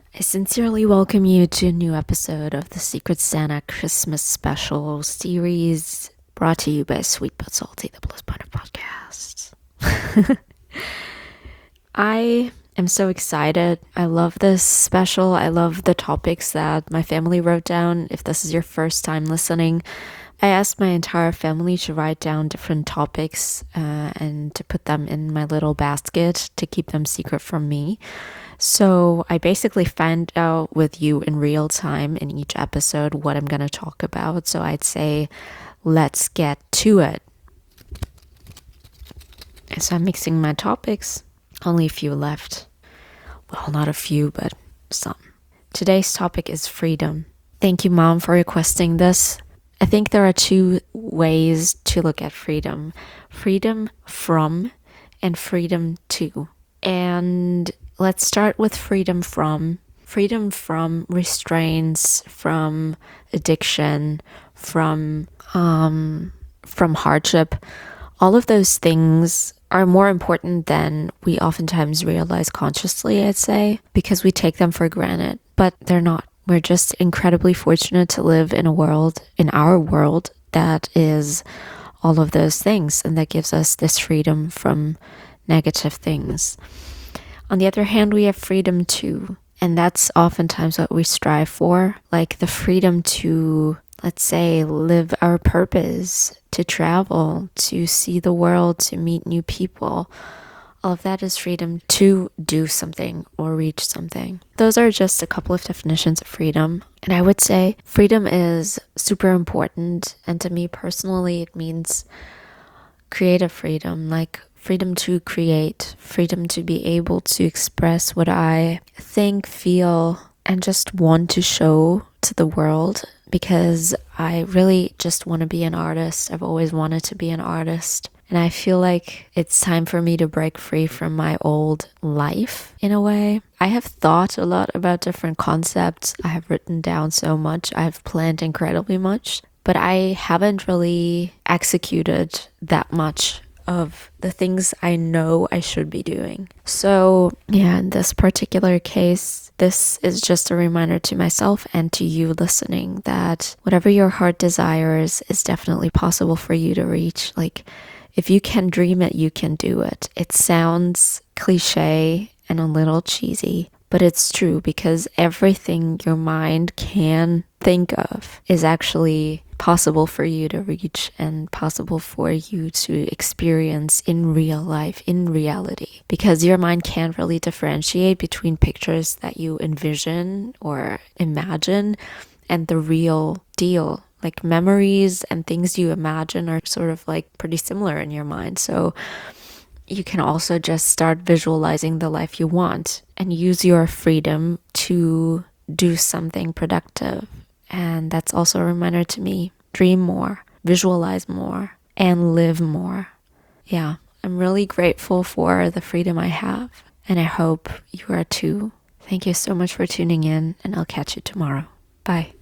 I sincerely welcome you to a new episode of the Secret Santa Christmas Special series brought to you by Sweet But Salty, the Bliss Butter Podcast. I am so excited. I love this special. I love the topics that my family wrote down. If this is your first time listening, I asked my entire family to write down different topics and to put them in my little basket to keep them secret from me. So I basically find out with you in real time in each episode what I'm going to talk about. So I'd say, let's get to it. So I'm mixing my topics. Only a few left. Well, not a few, but some. Today's topic is freedom. Thank you, Mom, for requesting this. I think there are two ways to look at freedom. Freedom from and freedom to. And let's start with freedom from. Freedom from restraints, from addiction, from hardship. All of those things are more important than we oftentimes realize consciously, I'd say, because we take them for granted, but they're not. We're just incredibly fortunate to live in our world, that is all of those things, and that gives us this freedom from negative things. On the other hand, we have freedom too, and that's oftentimes what we strive for, like the freedom to, let's say, live our purpose, to travel, to see the world, to meet new people. All of that is freedom to do something or reach something. Those are just a couple of definitions of freedom. And I would say freedom is super important. And to me personally, it means creative freedom, like freedom to create, freedom to be able to express what I think, feel, and just want to show to the world, because I really just want to be an artist. I've always wanted to be an artist. And I feel like it's time for me to break free from my old life in a way. I have thought a lot about different concepts. I have written down so much. I've planned incredibly much. But I haven't really executed that much of the things I know I should be doing. So yeah, in this particular case, this is just a reminder to myself and to you listening that whatever your heart desires is definitely possible for you to reach. Like, if you can dream it, you can do it. It sounds cliche and a little cheesy, but it's true, because everything your mind can think of is actually possible for you to reach and possible for you to experience in real life, in reality. Because your mind can't really differentiate between pictures that you envision or imagine and the real deal. Like, memories and things you imagine are sort of like pretty similar in your mind. So you can also just start visualizing the life you want and use your freedom to do something productive. And that's also a reminder to me: dream more, visualize more, and live more. Yeah, I'm really grateful for the freedom I have, and I hope you are too. Thank you so much for tuning in, and I'll catch you tomorrow. Bye.